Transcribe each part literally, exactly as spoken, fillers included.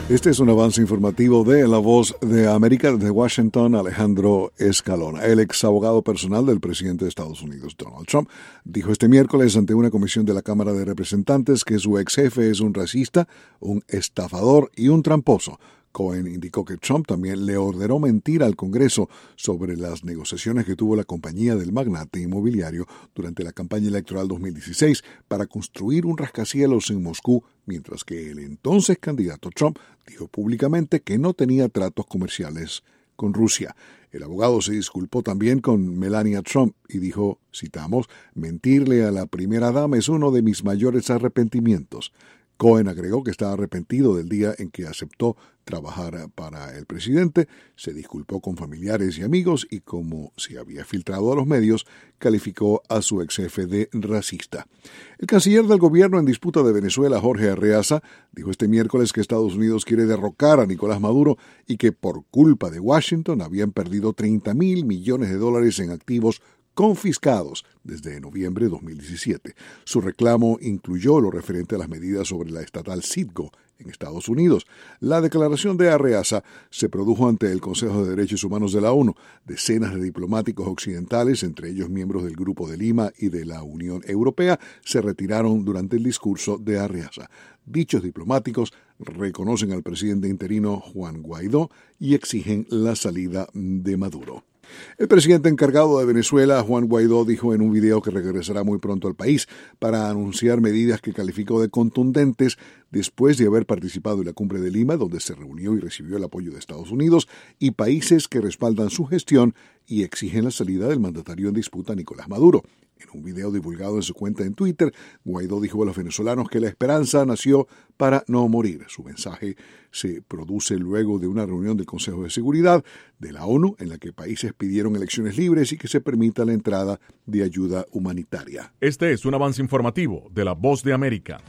Este es un avance informativo de La Voz de América desde Washington. Alejandro Escalona, el ex abogado personal del presidente de Estados Unidos, Donald Trump, dijo este miércoles ante una comisión de la Cámara de Representantes que su ex jefe es un racista, un estafador y un tramposo. Cohen indicó que Trump también le ordenó mentir al Congreso sobre las negociaciones que tuvo la compañía del magnate inmobiliario durante la campaña electoral dos mil dieciséis para construir un rascacielos en Moscú, mientras que el entonces candidato Trump dijo públicamente que no tenía tratos comerciales con Rusia. El abogado se disculpó también con Melania Trump y dijo, citamos, mentirle a la primera dama es uno de mis mayores arrepentimientos. Cohen agregó que estaba arrepentido del día en que aceptó trabajar para el presidente, se disculpó con familiares y amigos y, como se había filtrado a los medios, calificó a su ex jefe de racista. El canciller del gobierno en disputa de Venezuela, Jorge Arreaza, dijo este miércoles que Estados Unidos quiere derrocar a Nicolás Maduro y que por culpa de Washington habían perdido treinta mil millones de dólares en activos confiscados desde noviembre de dos mil diecisiete. Su reclamo incluyó lo referente a las medidas sobre la estatal Citgo en Estados Unidos. La declaración de Arreaza se produjo ante el Consejo de Derechos Humanos de la ONU. Decenas de diplomáticos occidentales, entre ellos miembros del Grupo de Lima y de la Unión Europea, se retiraron durante el discurso de Arreaza. Dichos diplomáticos reconocen al presidente interino Juan Guaidó y exigen la salida de Maduro. El presidente encargado de Venezuela, Juan Guaidó, dijo en un video que regresará muy pronto al país para anunciar medidas que calificó de contundentes después de haber participado en la cumbre de Lima, donde se reunió y recibió el apoyo de Estados Unidos y países que respaldan su gestión y exigen la salida del mandatario en disputa, Nicolás Maduro. En un video divulgado en su cuenta en Twitter, Guaidó dijo a los venezolanos que la esperanza nació para no morir. Su mensaje se produce luego de una reunión del Consejo de Seguridad de la ONU en la que países pidieron elecciones libres y que se permita la entrada de ayuda humanitaria. Este es un avance informativo de La Voz de América.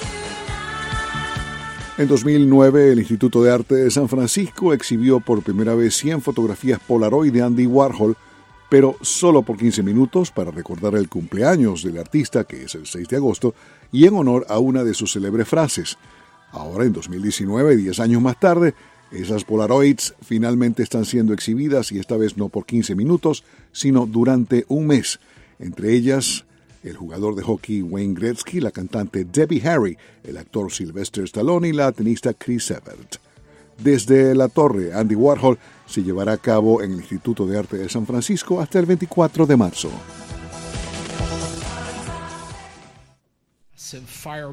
En dos mil nueve, el Instituto de Arte de San Francisco exhibió por primera vez cien fotografías Polaroid de Andy Warhol, pero solo por quince minutos para recordar el cumpleaños del artista, que es el seis de agosto, y en honor a una de sus célebres frases. Ahora, en dos mil diecinueve, diez años más tarde, esas Polaroids finalmente están siendo exhibidas y esta vez no por quince minutos, sino durante un mes. Entre ellas, el jugador de hockey Wayne Gretzky, la cantante Debbie Harry, el actor Sylvester Stallone y la tenista Chris Evert. Desde la torre Andy Warhol se llevará a cabo en el Instituto de Arte de San Francisco hasta el veinticuatro de marzo.